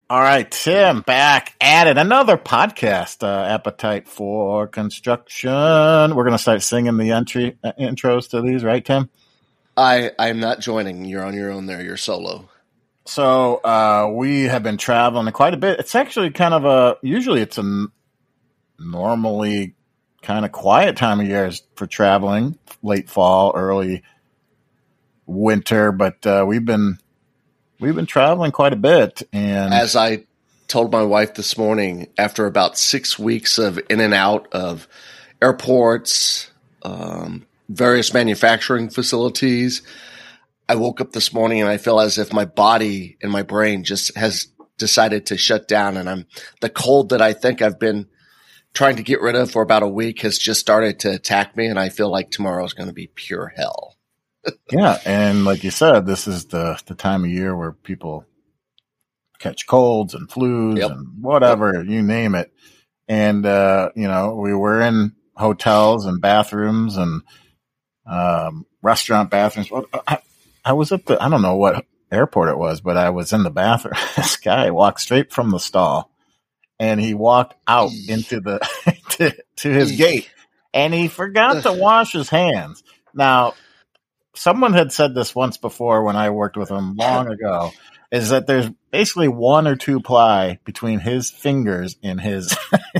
All right, Tim, back at it. Another podcast, Appetite for Construction. We're going to start singing the intros to these, right, Tim? I'm not joining. You're on your own there. You're solo. So we have been traveling quite a bit. It's actually kind of usually it's a normally kind of quiet time of year for traveling, late fall, early winter, but we've been traveling quite a bit. And as I told my wife this morning, after about 6 weeks of in and out of airports, various manufacturing facilities, I woke up this morning and I feel as if my body and my brain just has decided to shut down. And the cold that I think I've been trying to get rid of for about a week has just started to attack me. And I feel like tomorrow is going to be pure hell. Yeah, and like you said, this is the time of year where people catch colds and flus and whatever, you name it. And, we were in hotels and bathrooms and restaurant bathrooms. I was at I don't know what airport it was, but I was in the bathroom. This guy walked straight from the stall and he walked out into to his gate and he forgot to wash his hands. Now, someone had said this once before when I worked with him long ago, is that there's basically 1 or 2 ply between his fingers and his,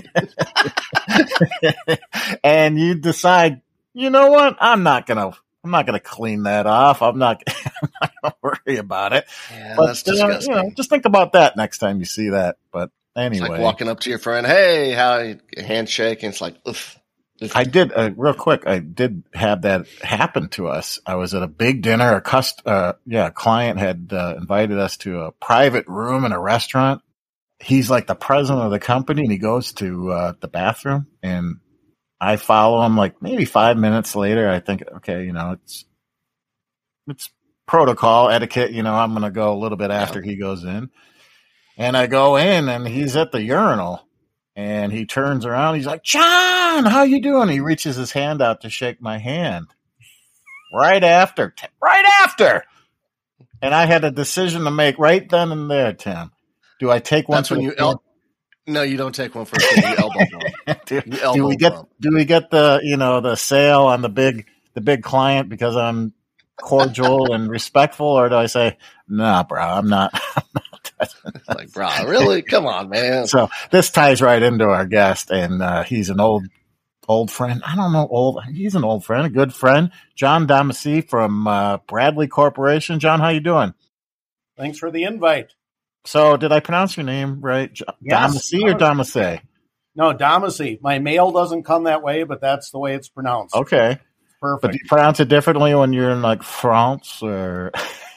and you decide, you know what? I'm not going to clean that off. I'm not going to worry about it. Yeah, but, that's disgusting. Just think about that next time you see that. But anyway. It's like walking up to your friend, hey, handshake, and it's like, oof. I did real quick. I did have that happen to us. I was at a big dinner. A client had invited us to a private room in a restaurant. He's like the president of the company, and he goes to the bathroom, and I follow him. Like maybe 5 minutes later, I think, okay, it's protocol etiquette. I'm going to go a little bit after he goes in, and I go in, and he's at the urinal. And he turns around. He's like, John, how you doing? He reaches his hand out to shake my hand. Right after. And I had a decision to make right then and there, Tim. Do I take one? That's when you No, you don't take one for a you elbow bump. Do we get the sale on the big client because I'm cordial and respectful, or do I say, nah, bro, I'm not It's like, bro, really? Come on, man. So this ties right into our guest, and he's an old friend. I don't know, he's an old friend, a good friend, John Damasey from Bradley Corporation. John, how you doing? Thanks for the invite. So did I pronounce your name right? Yes. Damasey or Damasey? No, Damasey. My mail doesn't come that way, but that's the way it's pronounced. Okay. Perfect. But do you pronounce it differently when you're in like France or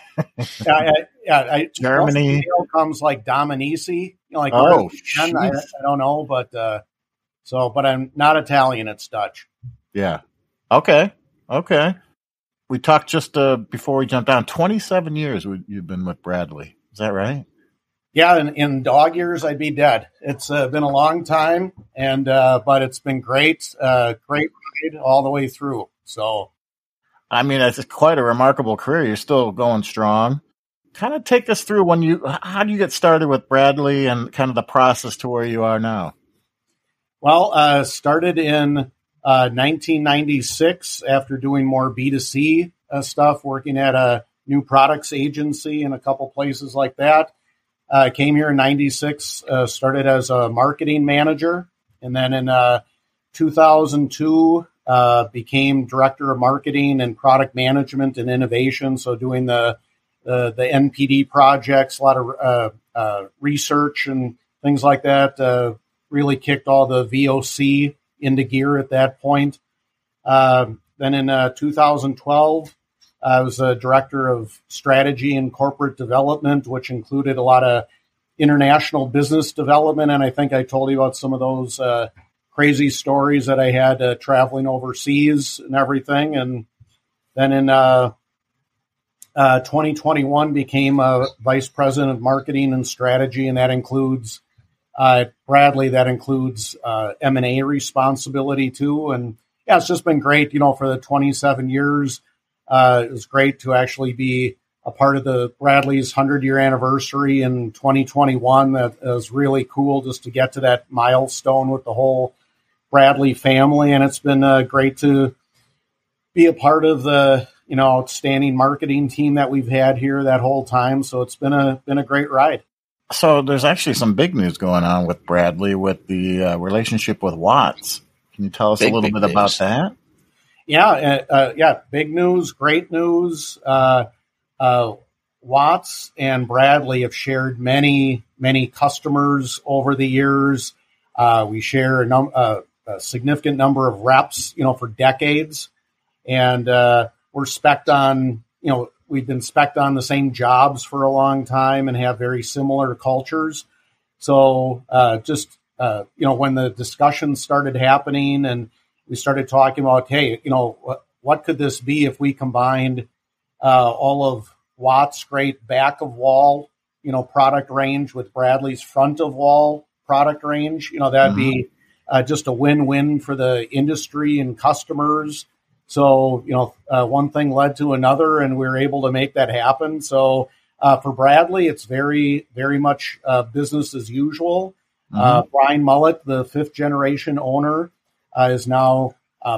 Germany? Mail comes like Dominici. I don't know, but but I'm not Italian. It's Dutch. Yeah. Okay. We talked just before we jumped down. 27 years you've been with Bradley. Is that right? Yeah, in dog years, I'd be dead. It's been a long time, and but it's been great ride all the way through. So, I mean, it's quite a remarkable career. You're still going strong. Kind of take us through how do you get started with Bradley and kind of the process to where you are now? Well, started in 1996 after doing more B2C stuff, working at a new products agency and a couple places like that. Came here in 96, started as a marketing manager, and then in 2002 became director of marketing and product management and innovation. So doing the NPD projects, a lot of research and things like that. Really kicked all the VOC into gear at that point. Then in 2012. I was a director of strategy and corporate development, which included a lot of international business development. And I think I told you about some of those crazy stories that I had traveling overseas and everything. And then in 2021 became a vice president of marketing and strategy, and that includes Bradley. That includes M&A responsibility too. And yeah, it's just been great, for the 27 years. It was great to actually be a part of the Bradley's 100-year anniversary in 2021. That was really cool just to get to that milestone with the whole Bradley family. And it's been great to be a part of the, outstanding marketing team that we've had here that whole time. So it's been a great ride. So there's actually some big news going on with Bradley with the relationship with Watts. Can you tell us a little bit about that? Yeah. Big news, great news. Watts and Bradley have shared many, many customers over the years. We share a significant number of reps, for decades. And we're spec'd on, we've been spec'd on the same jobs for a long time and have very similar cultures. So when the discussion started happening and we started talking about, hey, what could this be if we combined all of Watts' great back of wall, product range with Bradley's front of wall product range? That'd be just a win-win for the industry and customers. So, one thing led to another, and we were able to make that happen. So, for Bradley, it's very, very much business as usual. Brian Mullet, the fifth generation owner, is now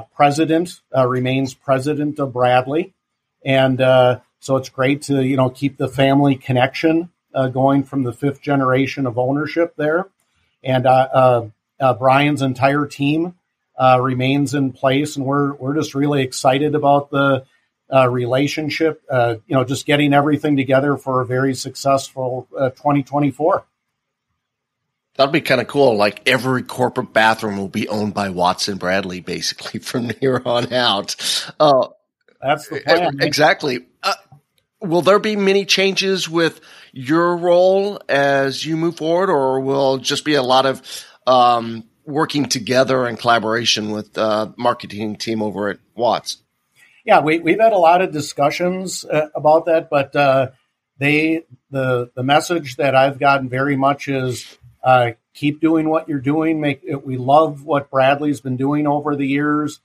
remains president of Bradley. And so it's great to, keep the family connection going from the fifth generation of ownership there. And Brian's entire team remains in place, and we're just really excited about the relationship, just getting everything together for a very successful 2024. That'd be kind of cool. Like every corporate bathroom will be owned by Watts and Bradley, basically from here on out. That's the plan. Exactly. Will there be many changes with your role as you move forward, or will it just be a lot of working together and collaboration with the marketing team over at Watts? Yeah, we've had a lot of discussions about that, but the message that I've gotten very much is keep doing what you're doing. We love what Bradley's been doing over the years.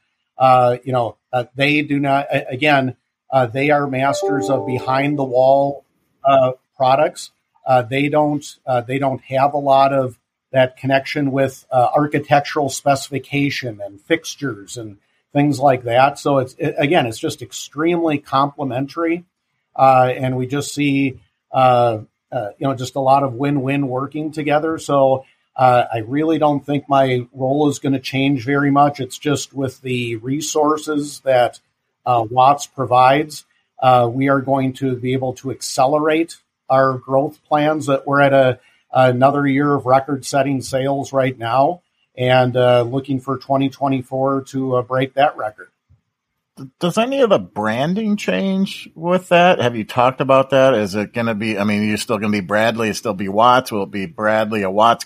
They do not, again, they are masters of behind the wall products. They don't have a lot of that connection with architectural specification and fixtures and things like that. So it's just extremely complementary, and we just see just a lot of win-win working together. So I really don't think my role is going to change very much. It's just with the resources that Watts provides, we are going to be able to accelerate our growth plans. That we're at another year of record-setting sales right now, and looking for 2024 to break that record. Does any of the branding change with that? Have you talked about that? Is it going to be, you're still going to be Bradley, it'll still be Watts? Will it be Bradley, a Watts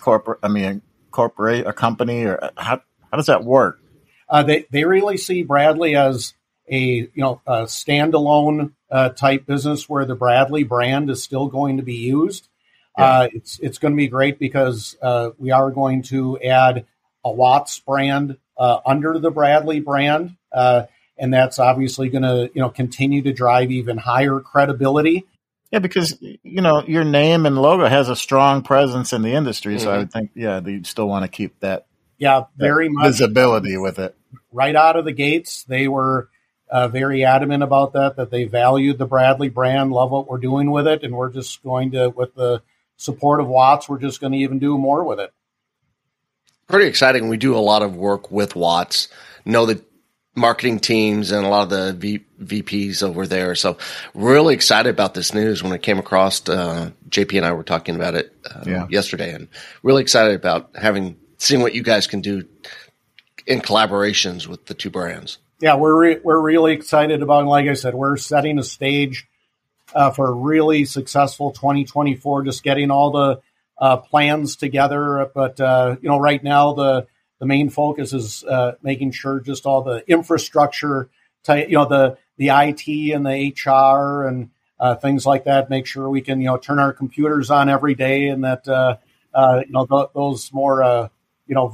a company, or how does that work? They really see Bradley as a standalone type business where the Bradley brand is still going to be used. Yeah. It's going to be great because we are going to add a Watts brand under the Bradley brand, and that's obviously going to continue to drive even higher credibility. Yeah, because your name and logo has a strong presence in the industry, so I would think you still want to keep that. Yeah, very much visibility with it. Right out of the gates, they were very adamant about that they valued the Bradley brand, love what we're doing with it, and we're just going to, with the support of Watts, we're just going to even do more with it. Pretty exciting. We do a lot of work with Watts, know the marketing teams and a lot of the VPs over there. So really excited about this news when it came across. JP and I were talking about it yesterday, and really excited about seeing what you guys can do in collaborations with the two brands. Yeah, we're really excited about it. Like I said, we're setting a stage for a really successful 2024, just getting all the plans together. But, right now the main focus is making sure just all the infrastructure, the IT and the HR and things like that, make sure we can, turn our computers on every day, and that, those more,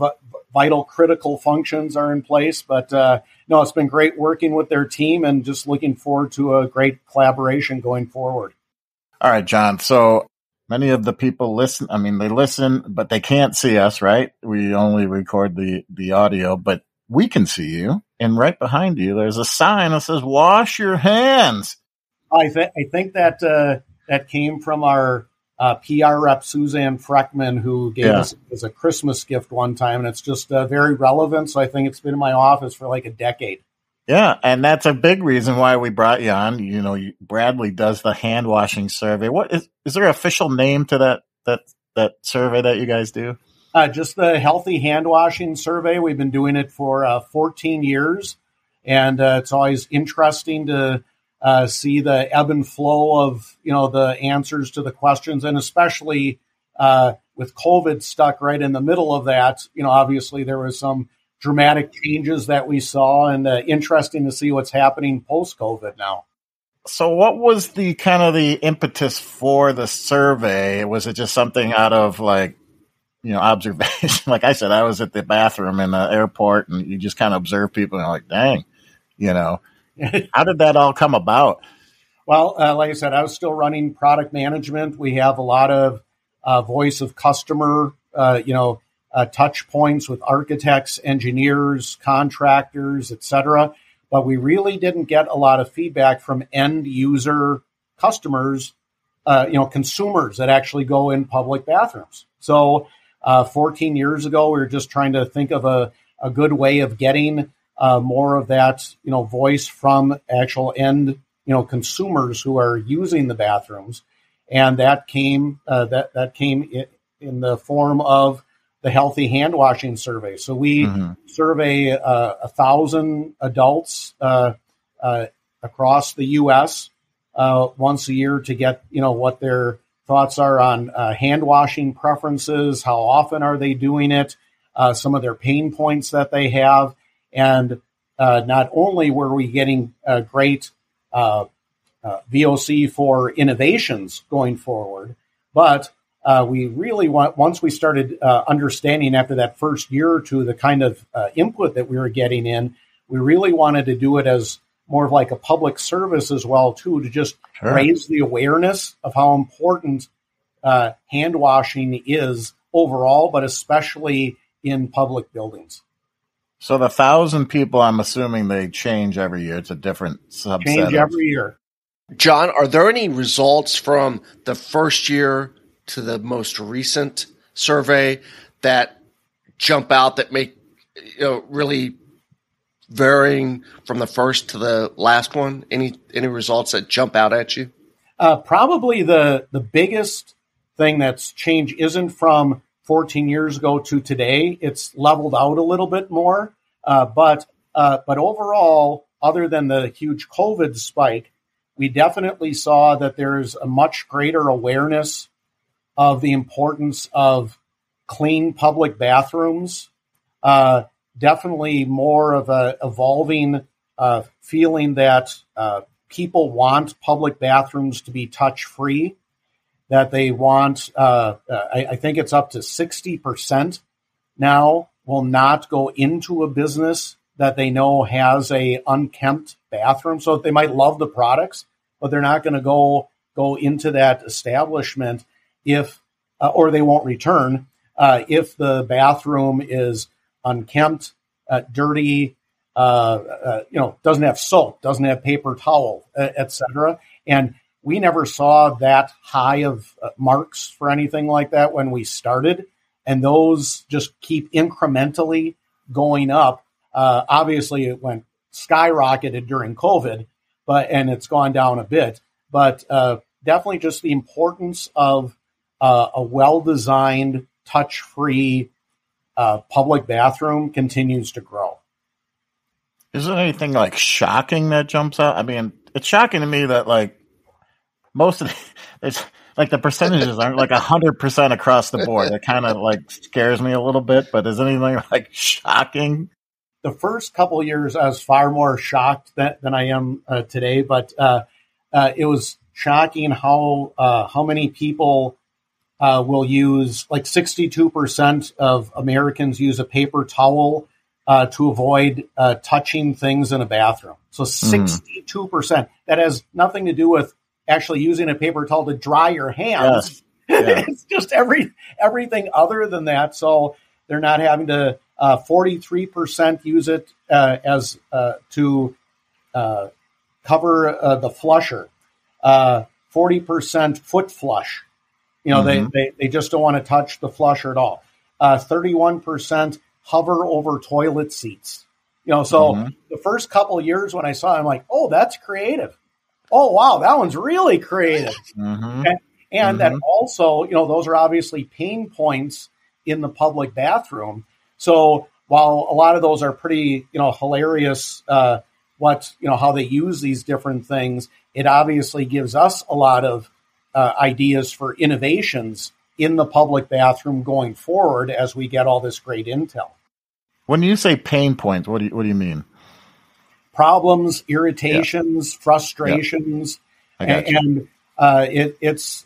vital critical functions are in place. But no, it's been great working with their team and just looking forward to a great collaboration going forward. All right, John. So many of the people listen. I mean, they listen, but they can't see us, right? We only record the audio, but we can see you. And right behind you, there's a sign that says, "Wash your hands." I think that that came from our PR rep, Suzanne Freckman, who gave us as a Christmas gift one time. And it's just very relevant. So I think it's been in my office for like a decade. Yeah, and that's a big reason why we brought you on. You know, Bradley does the hand washing survey. What is there an official name to that survey that you guys do? Just the Healthy Hand Washing Survey. We've been doing it for 14 years, and it's always interesting to see the ebb and flow of the answers to the questions, and especially with COVID stuck right in the middle of that. Obviously there was some dramatic changes that we saw, and interesting to see what's happening post-COVID now. So what was the kind of the impetus for the survey? Was it just something out of observation? Like I said, I was at the bathroom in the airport and you just kind of observe people and you're like, dang, how did that all come about? Well, like I said, I was still running product management. We have a lot of voice of customer, touch points with architects, engineers, contractors, et cetera. But we really didn't get a lot of feedback from end user customers, consumers that actually go in public bathrooms. So 14 years ago, we were just trying to think of a good way of getting more of that, voice from actual end, consumers who are using the bathrooms. And that came in the form of the Healthy Hand Washing Survey. So we survey 1,000 adults across the U.S. Once a year to get what their thoughts are on hand washing preferences, how often are they doing it, some of their pain points that they have, and not only were we getting great VOC for innovations going forward, but we really once we started understanding after that first year or two the kind of input that we were getting in, we really wanted to do it as more of like a public service as well too, to just raise the awareness of how important hand washing is overall, but especially in public buildings. So the 1,000 people, I'm assuming they change every year. It's a different subset. Change every year. John, are there any results from the first year to the most recent survey that jump out that make really varying from the first to the last one? Any results that jump out at you? Probably the biggest thing that's changed isn't from 14 years ago to today. It's leveled out a little bit more, but overall, other than the huge COVID spike, we definitely saw that there's a much greater awareness of the importance of clean public bathrooms. Definitely more of a evolving feeling that people want public bathrooms to be touch-free, that they want, I think it's up to 60% now will not go into a business that they know has a unkempt bathroom. So they might love the products, but they're not going to go into that establishment or they won't return if the bathroom is unkempt, dirty, doesn't have soap, doesn't have paper towel, etc. And we never saw that high of marks for anything like that when we started, and those just keep incrementally going up. Obviously, it went skyrocketed during COVID, and it's gone down a bit. But definitely, just the importance of a well-designed, touch-free public bathroom continues to grow. Is there anything like shocking that jumps out? I mean, it's shocking to me that like most of it's like the percentages aren't like 100% across the board. It kind of like scares me a little bit. But is anything like shocking? The first couple of years, I was far more shocked than I am today. But it was shocking how many people will use, like 62% of Americans use a paper towel to avoid touching things in a bathroom. So 62%. That has nothing to do with actually using a paper towel to dry your hands. Yes. Yeah. It's just everything other than that. So they're not having to. 43% use it as to cover the flusher. 40% foot flush. They just don't want to touch the flusher at all. 31% hover over toilet seats. So the first couple of years when I saw it, I'm like, oh, that's creative. Oh, wow, that one's really creative. And that also, those are obviously pain points in the public bathroom. So while a lot of those are pretty, hilarious, how they use these different things, it obviously gives us a lot of ideas for innovations in the public bathroom going forward as we get all this great intel. When you say pain points, what do you mean? Problems, irritations, frustrations, and it's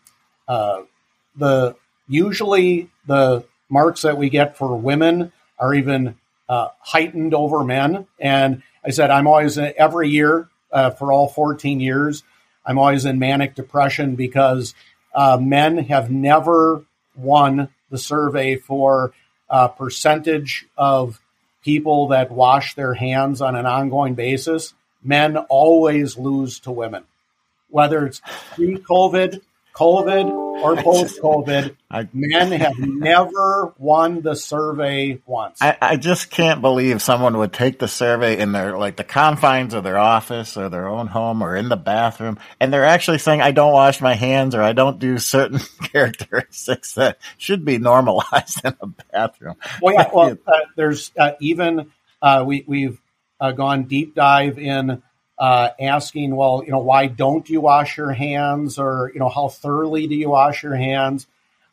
usually the marks that we get for women are even heightened over men. And I said, I'm always every year for all 14 years, I'm always in manic depression because men have never won the survey for percentage of people that wash their hands on an ongoing basis. Men always lose to women, whether it's pre-COVID, COVID, or post-COVID. Men have never won the survey once. I just can't believe someone would take the survey in their, like, the confines of their office or their own home or in the bathroom, and they're actually saying, I don't wash my hands or I don't do certain characteristics that should be normalized in a bathroom. There's even we've gone deep dive in asking, why don't you wash your hands, or, how thoroughly do you wash your hands?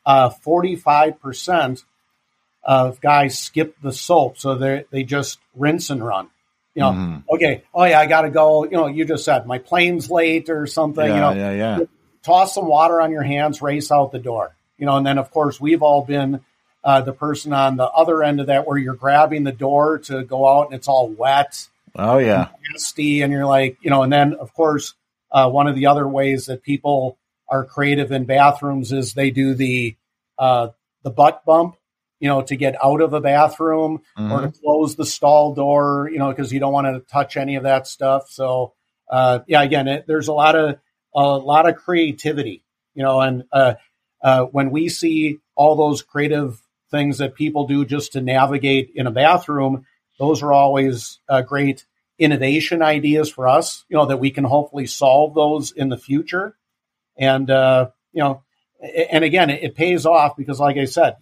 45% of guys skip the soap. So they just rinse and run, okay. Oh yeah, I got to go. You just said my plane's late or something, toss some water on your hands, race out the door, and then of course we've all been the person on the other end of that where you're grabbing the door to go out and it's all wet. Oh yeah, nasty, and you're like, and then of course, one of the other ways that people are creative in bathrooms is they do the butt bump, to get out of a bathroom or to close the stall door, because you don't want to touch any of that stuff. So, again, there's a lot of creativity, and when we see all those creative things that people do just to navigate in a bathroom, those are always great innovation ideas for us, that we can hopefully solve those in the future. And, and again, it pays off because, like I said,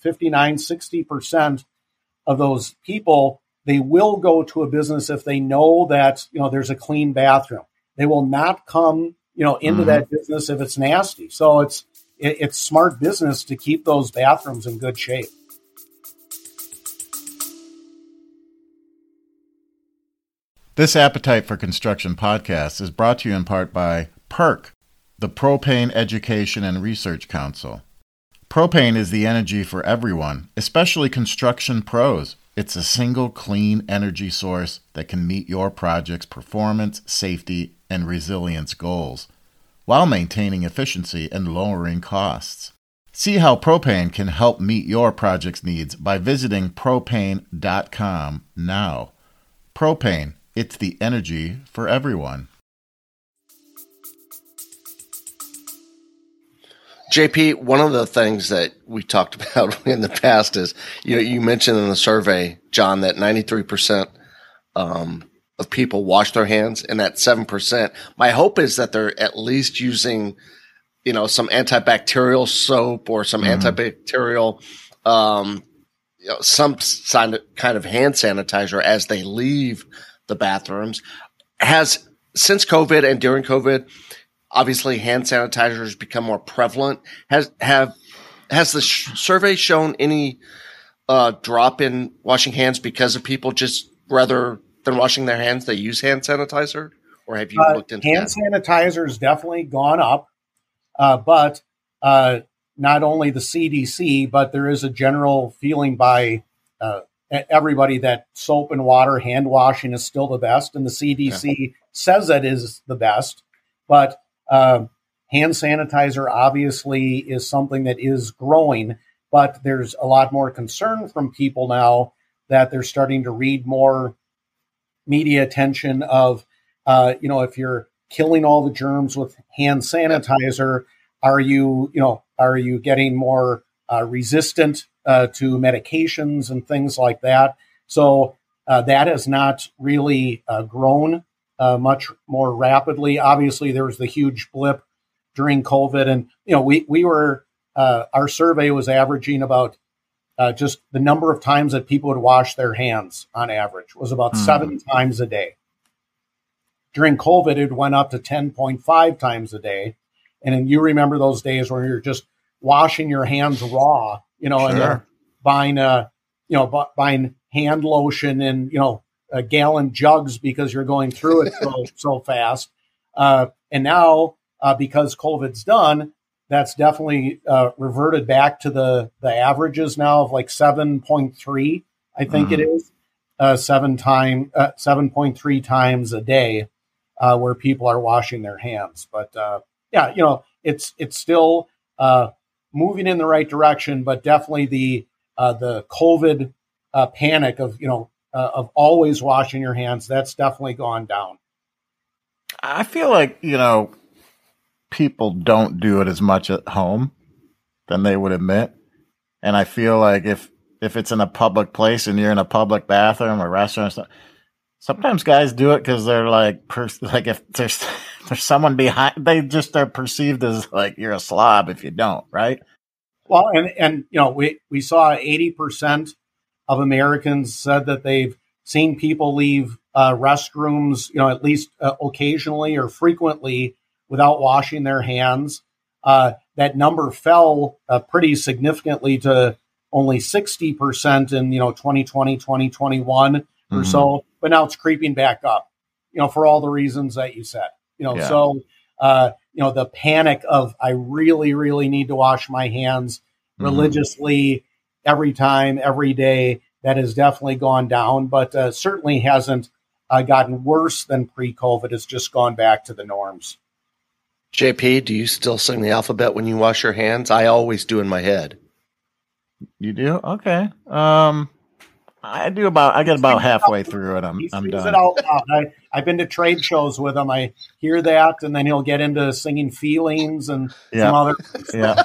60% of those people, they will go to a business if they know that, there's a clean bathroom. They will not come, into that business if it's nasty. So it's smart business to keep those bathrooms in good shape. This Appetite for Construction podcast is brought to you in part by PERC, the Propane Education and Research Council. Propane is the energy for everyone, especially construction pros. It's a single clean energy source that can meet your project's performance, safety, and resilience goals, while maintaining efficiency and lowering costs. See how propane can help meet your project's needs by visiting propane.com now. Propane. It's the energy for everyone. JP, one of the things that we talked about in the past is, you mentioned in the survey, John, that 93% of people wash their hands, and that 7%. My hope is that they're at least using, some antibacterial soap or some antibacterial, some kind of hand sanitizer as they leave the bathrooms. Since COVID and during COVID, obviously hand sanitizers become more prevalent. Has the survey shown any drop in washing hands because of people just rather than washing their hands, they use hand sanitizer? Or have you looked into hand that? Hand sanitizer has definitely gone up, but not only the CDC, but there is a general feeling by everybody that soap and water, hand washing is still the best. And the CDC says that is the best. But hand sanitizer obviously is something that is growing. But there's a lot more concern from people now that they're starting to read more media attention of, if you're killing all the germs with hand sanitizer, are you getting more resistant to medications and things like that? So that has not really grown much more rapidly. Obviously, there was the huge blip during COVID, and we were our survey was averaging about just the number of times that people would wash their hands on average was about 7 times a day. During COVID, it went up to 10.5 times a day. And then you remember those days where you're just washing your hands raw, Sure. and buying hand lotion in, gallon jugs because you're going through it so fast. And now, because COVID's done, that's definitely reverted back to the averages now of like 7.3, I think it is, 7.3 times a day where people are washing their hands. But it's still moving in the right direction, but definitely the COVID panic of always washing your hands, that's definitely gone down. I feel like, people don't do it as much at home than they would admit. And I feel like if it's in a public place and you're in a public bathroom or restaurant, sometimes guys do it because they're like if there's someone behind, they just are perceived as like you're a slob if you don't, right? Well, and we saw 80% of Americans said that they've seen people leave restrooms, at least occasionally or frequently without washing their hands. That number fell pretty significantly to only 60% in 2020, 2021 or so, but now it's creeping back up, for all the reasons that you said. So the panic of I really, really need to wash my hands religiously every time, every day, that has definitely gone down, but certainly hasn't gotten worse than pre-COVID. It's just gone back to the norms. JP, do you still sing the alphabet when you wash your hands? I always do in my head. You do? Okay. I get about halfway through it. I'm done. It out loud. I've been to trade shows with him. I hear that, and then he'll get into singing feelings and some other things. Yeah.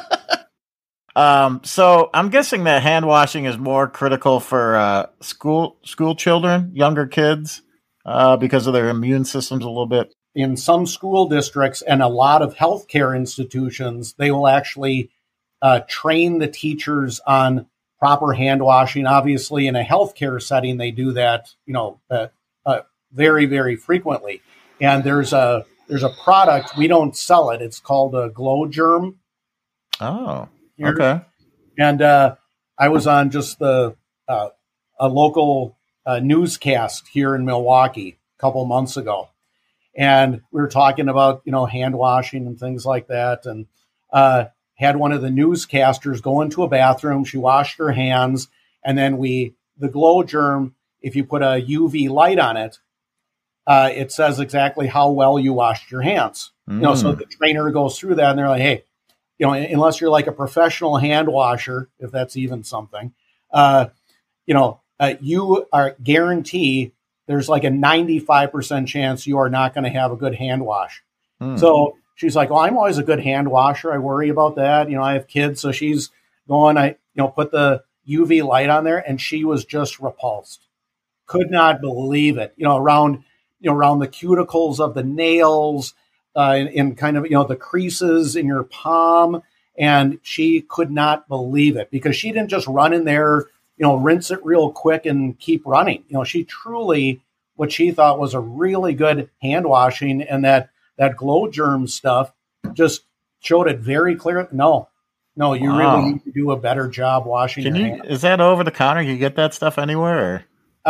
So I'm guessing that hand washing is more critical for school children, younger kids, because of their immune systems a little bit. In some school districts and a lot of healthcare institutions, they will actually train the teachers on proper hand washing. Obviously, in a healthcare setting, they do that, very, very frequently. And there's a product, we don't sell it. It's called a GlowGerm. Oh, here. Okay. And I was on just a local newscast here in Milwaukee a couple months ago. And we were talking about, hand washing and things like that. And had one of the newscasters go into a bathroom. She washed her hands. And then the GlowGerm, if you put a UV light on it, it says exactly how well you washed your hands. So the trainer goes through that and they're like, hey, unless you're like a professional hand washer, if that's even something, you are guaranteed there's like a 95% chance you are not going to have a good hand wash. So she's like, well, I'm always a good hand washer. I worry about that. I have kids. So she's going, put the UV light on there, and she was just repulsed. Could not believe it. Around the cuticles of the nails, in kind of, the creases in your palm. And she could not believe it because she didn't just run in there, rinse it real quick and keep running. She truly, what she thought was a really good hand washing, and that GlowGerm stuff just showed it very clear. No, you really need to do a better job washing your hands. Is that over the counter? Can you get that stuff anywhere?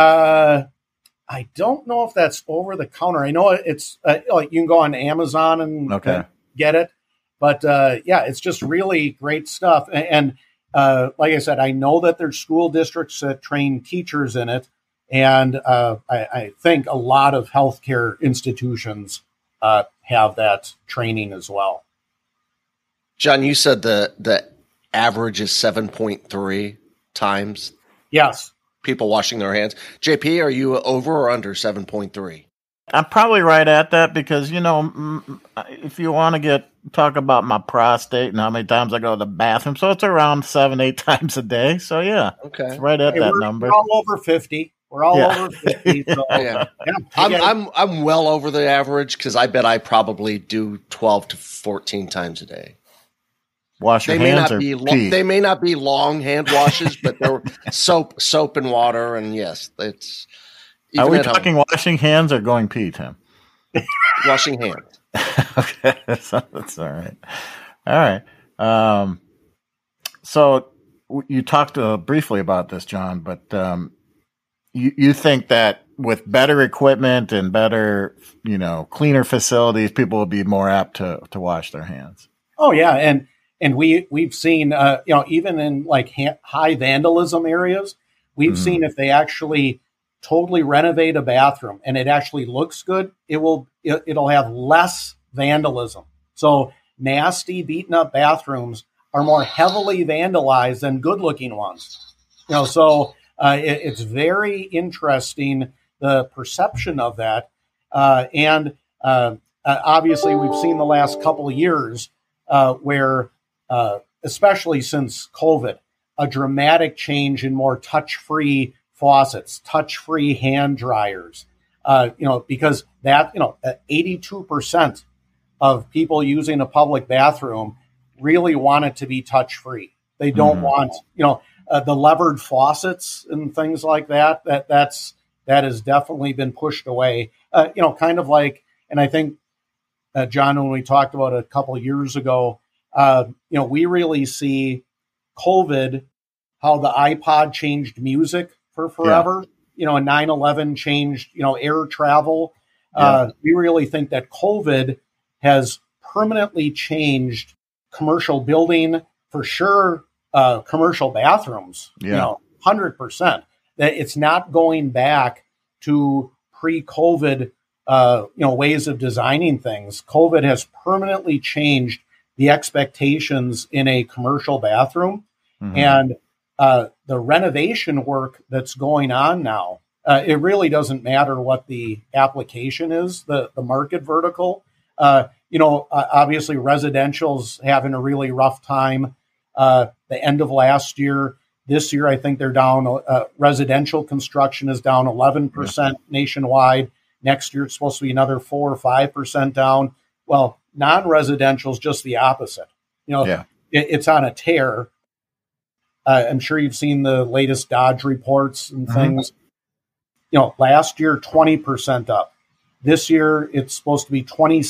I don't know if that's over the counter. I know it's you can go on Amazon and get it. But it's just really great stuff. And like I said, I know that there's school districts that train teachers in it. And I think a lot of healthcare institutions have that training as well. John, you said the average is 7.3 times. Yes. People washing their hands. JP, are you over or under 7.3? I'm probably right at that because, if you want to talk about my prostate and how many times I go to the bathroom, so it's around 7-8 times a day. So yeah, okay, it's right at that number. We're all over 50. We're all over 50. So, yeah. I'm well over the average because I bet I probably do 12 to 14 times a day. Wash your hands or pee? They may not be long hand washes, but they're soap and water, and yes, it's. Are we talking washing hands or going pee, Tim? Washing hands. Okay, that's all right. All right. So you talked briefly about this, John, but you think that with better equipment and better, cleaner facilities, people will be more apt to wash their hands. Oh yeah, and we've seen even in like high vandalism areas, we've seen if they actually totally renovate a bathroom and it actually looks good, it'll have less vandalism. So nasty, beaten up bathrooms are more heavily vandalized than good looking ones. So it's very interesting, the perception of that. And obviously we've seen the last couple of years where, especially since COVID, a dramatic change in more touch-free faucets, touch-free hand dryers, because that, 82% of people using a public bathroom really want it to be touch-free. They don't want, the levered faucets and things like that. That has definitely been pushed away. Kind of like, and I think, John, when we talked about it a couple of years ago, we really see COVID, how the iPod changed music for forever. And 9/11 changed, air travel. We really think that COVID has permanently changed commercial building, for sure, commercial bathrooms, 100%. That it's not going back to pre-COVID, ways of designing things. COVID has permanently changed the expectations in a commercial bathroom. And the renovation work that's going on now, it really doesn't matter what the application is, the market vertical. Obviously residential's having a really rough time. The end of last year, this year, I think they're down. Residential construction is down 11% nationwide. Next year, it's supposed to be another 4 or 5% down. Well, non-residential is just the opposite. It's on a tear. I'm sure you've seen the latest Dodge reports and things. Last year, 20% up. This year, it's supposed to be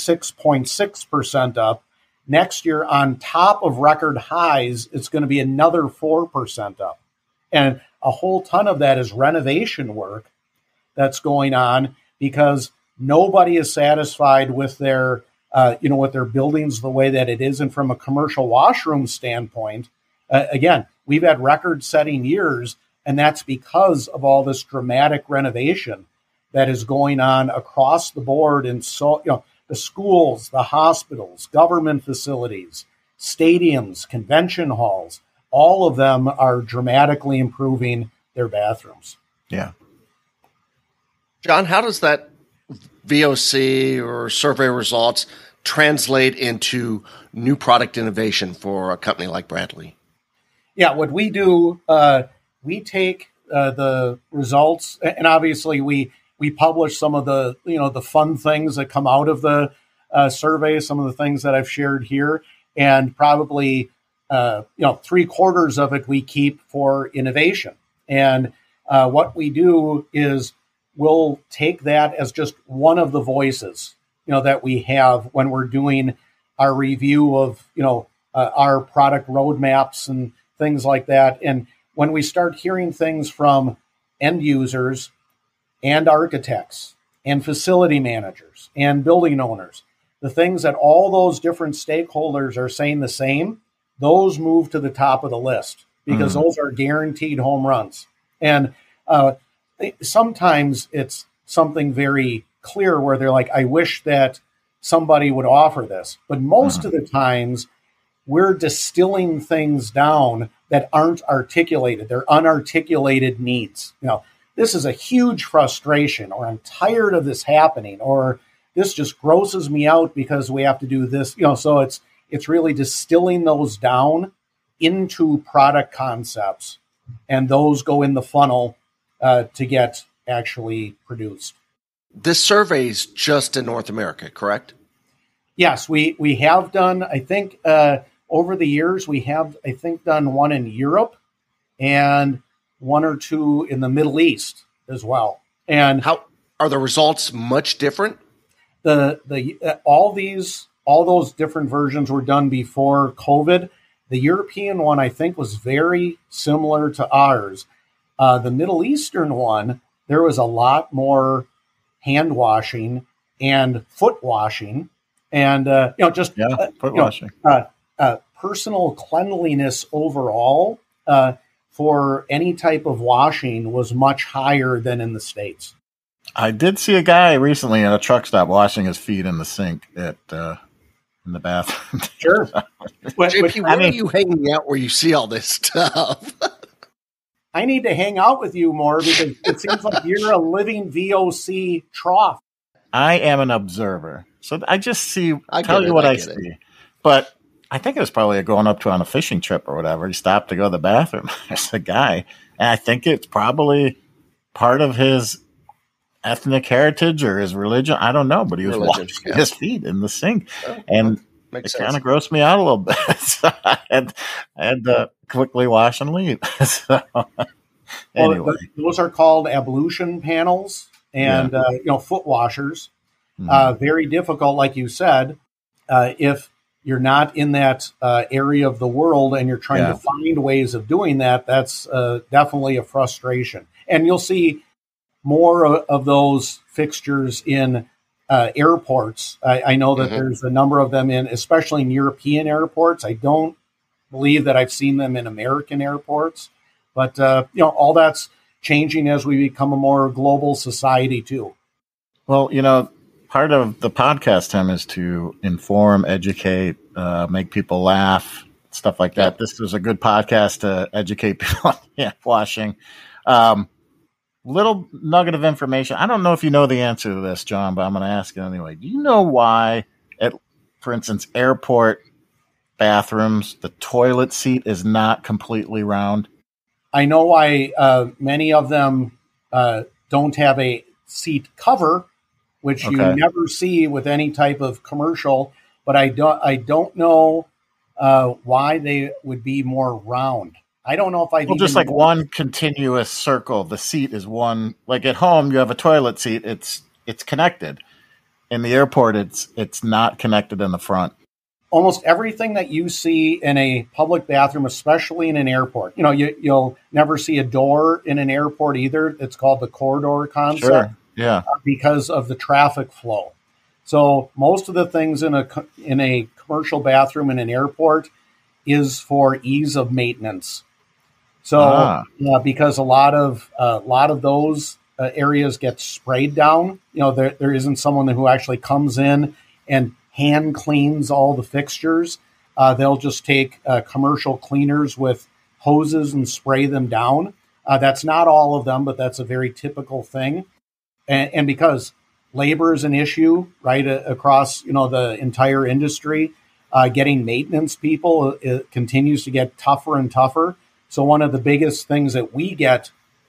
26.6% up. Next year, on top of record highs, it's going to be another 4% up. And a whole ton of that is renovation work that's going on because nobody is satisfied with their, with their buildings the way that it is. And from a commercial washroom standpoint, again, we've had record-setting years, and that's because of all this dramatic renovation that is going on across the board. And so, the schools, the hospitals, government facilities, stadiums, convention halls, all of them are dramatically improving their bathrooms. Yeah. John, how does that VOC or survey results translate into new product innovation for a company like Bradley? Yeah, what we do, we take the results, and obviously we publish some of the, the fun things that come out of the survey, some of the things that I've shared here, and probably, 3/4 of it we keep for innovation. And what we do is we'll take that as just one of the voices, that we have when we're doing our review of, our product roadmaps and things like that. And when we start hearing things from end users and architects and facility managers and building owners, the things that all those different stakeholders are saying the same, those move to the top of the list because those are guaranteed home runs. And sometimes it's something very clear where they're like, I wish that somebody would offer this. But most of the times, we're distilling things down that aren't articulated. They're unarticulated needs. This is a huge frustration, or I'm tired of this happening, or this just grosses me out because we have to do this. So it's really distilling those down into product concepts, and those go in the funnel to get actually produced. This survey is just in North America, correct? Yes, we have done, I think, over the years, we have, I think, done one in Europe and one or two in the Middle East as well. And how are the results much different? All those different versions were done before COVID. The European one, I think, was very similar to ours. The Middle Eastern one, there was a lot more hand washing and foot washing, and foot washing. Personal cleanliness overall for any type of washing was much higher than in the States. I did see a guy recently in a truck stop washing his feet in the sink in the bathroom. Sure. JP, where are you hanging out where you see all this stuff? I need to hang out with you more because it seems like you're a living VOC trough. I am an observer. So I just see, tell you what I see. But I think it was probably going up to on a fishing trip or whatever. He stopped to go to the bathroom. There's a guy. And I think it's probably part of his ethnic heritage or his religion. I don't know, but he was washing his feet in the sink. And it kind of grossed me out a little bit. So I had to quickly wash and leave. So, anyway. Those are called ablution panels and foot washers. Very difficult, like you said, if you're not in that area of the world and you're trying to find ways of doing that, that's definitely a frustration. And you'll see more of those fixtures in airports. I know that there's a number of them especially in European airports. I don't believe that I've seen them in American airports, but all that's changing as we become a more global society too. Well, part of the podcast, Tim, is to inform, educate, make people laugh, stuff like that. This is a good podcast to educate people on washing. Little nugget of information. I don't know if you know the answer to this, John, but I'm going to ask it anyway. Do you know why, for instance, airport bathrooms, the toilet seat is not completely round? I know why many of them don't have a seat cover, which you never see with any type of commercial, but I don't know why they would be more round. I don't know if I just like one continuous circle. The seat is one. Like at home, you have a toilet seat. It's connected. In the airport, it's not connected in the front. Almost everything that you see in a public bathroom, especially in an airport, you'll never see a door in an airport either. It's called the corridor concept. Sure. Yeah, because of the traffic flow. So most of the things in a commercial bathroom in an airport is for ease of maintenance. So because a lot of those areas get sprayed down, there isn't someone who actually comes in and hand cleans all the fixtures. They'll just take commercial cleaners with hoses and spray them down. That's not all of them, but that's a very typical thing. And because labor is an issue, right, across the entire industry, getting maintenance people it continues to get tougher and tougher. So one of the biggest things that we get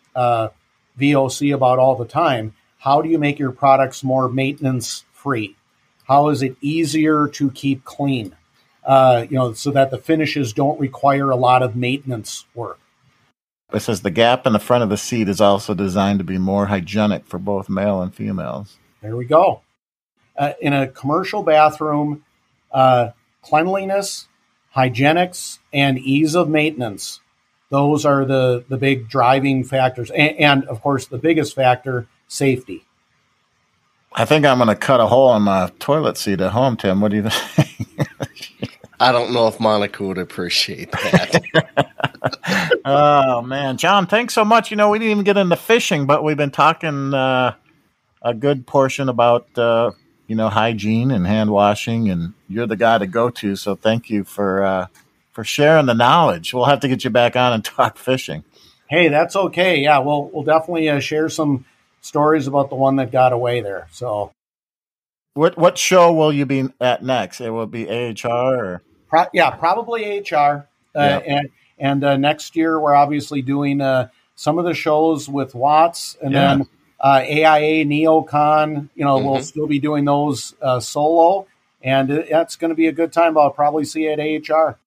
VOC about all the time, how do you make your products more maintenance free? How is it easier to keep clean? So that the finishes don't require a lot of maintenance work. It says the gap in the front of the seat is also designed to be more hygienic for both male and females. There we go. In a commercial bathroom, cleanliness, hygienics, and ease of maintenance, those are the big driving factors. And of course, the biggest factor, safety. I think I'm going to cut a hole in my toilet seat at home, Tim. What do you think? I don't know if Monica would appreciate that. Oh, man. John, thanks so much. We didn't even get into fishing, but we've been talking a good portion about, hygiene and hand washing, and you're the guy to go to. So thank you for sharing the knowledge. We'll have to get you back on and talk fishing. Hey, that's okay. Yeah, we'll definitely share some stories about the one that got away there. So, what show will you be at next? It will be AHR, or probably AHR. And next year we're obviously doing some of the shows with Watts, and then AIA NeoCon. We'll still be doing those solo, and that's going to be a good time. I'll probably see you at AHR.